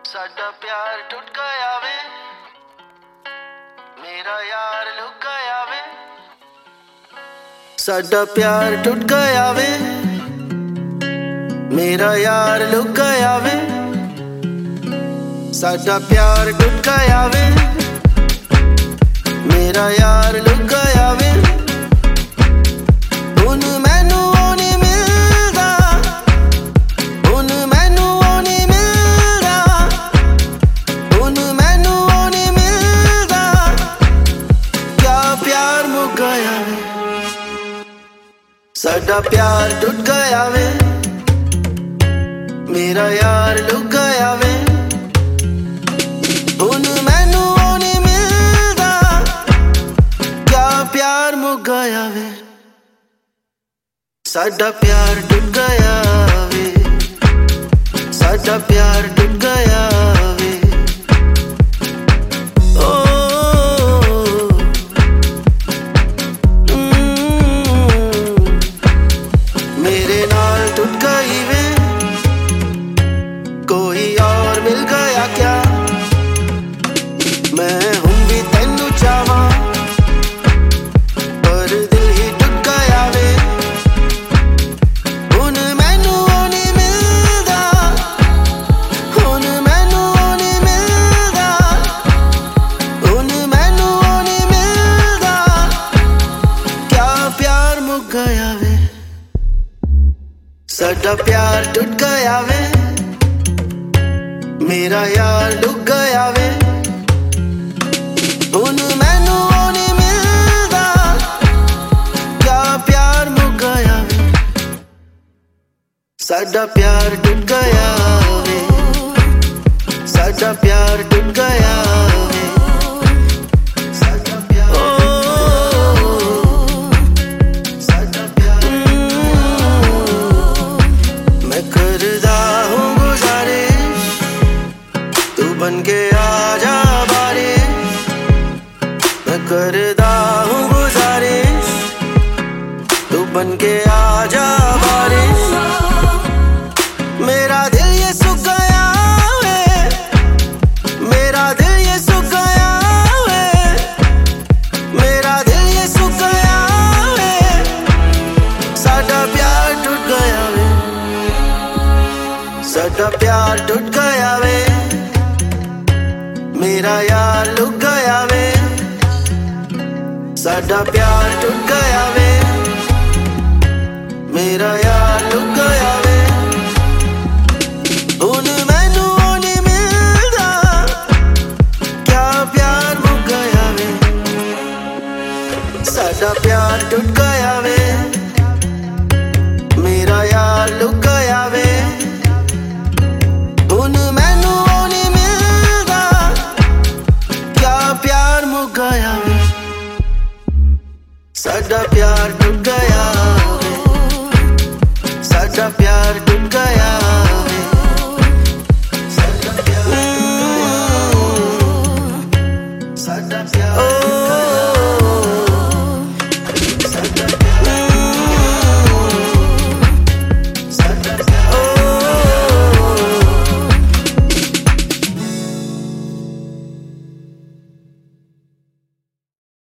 साडा प्यार टूट गया वे, मेरा यार लुक गया वे। साडा प्यार टूट गया वे, मेरा यार लुक गया वे। साडा प्यार टूट गया वे, मेरा यार लुक गया वे। हुण मैनू ओ नहीं मिलदा, हुण मैनू ओ नहीं मिलदा, हुण मैनू ओ नहीं मिलदा। क्या प्यार मुक गया वे, साडा प्यार टूट गया वे, मेरा यार लुक गया वे। हुण मैनू ओ नहीं मिलदा, क्या प्यार मुक गया वे। साडा प्यार टूट गया वे, साडा प्यार टूट गया वे। ओ मेरे नाल टूट गई वे, कोई और मिल गया क्या। मैं हूं भी तैनू चाहवां, पर दिल ही टूट गया वे। हुण मैनू ओ नहीं मिलदा, हुण मैनू ओ नहीं मिलदा, हुण मैनू ओ नहीं मिलदा। क्या प्यार मुक गया वे, साडा प्यार टूट गया वे, मेरा यार लुक गया वे। हुण मैनू ओ नहीं मिलदा, क्या प्यार मुक गया वे। साडा प्यार टूट गया वे, साडा प्यार टूट गया वे। साडा प्यार साडा प्यार मैं करदा हूँ गुजारिश, तू बन के आजा बारिश। मैं करदा हूँ गुजारिश, तू बन के आजा बारिश। मेरा दिल ये सुख गया वे, मेरा दिल ये सुख गया वे, मेरा दिल ये सुख गया वे। साडा प्यार टूट गया वे, साडा प्यार टूट गया वे, मेरा यार लुक गया वे। साडा प्यार टूट गया वे, मेरा यार लुक गया वे। हुण मैनू ओ नहीं मिलदा, क्या प्यार मुक गया वे। साडा प्यार टूट गया वे, मेरा यार लुक गया वे। हुण मैनू ओ नहीं मिलदा, क्या प्यार मुक गया वे। साडा प्यार टूट गया वे, साडा प्यार टूट गया।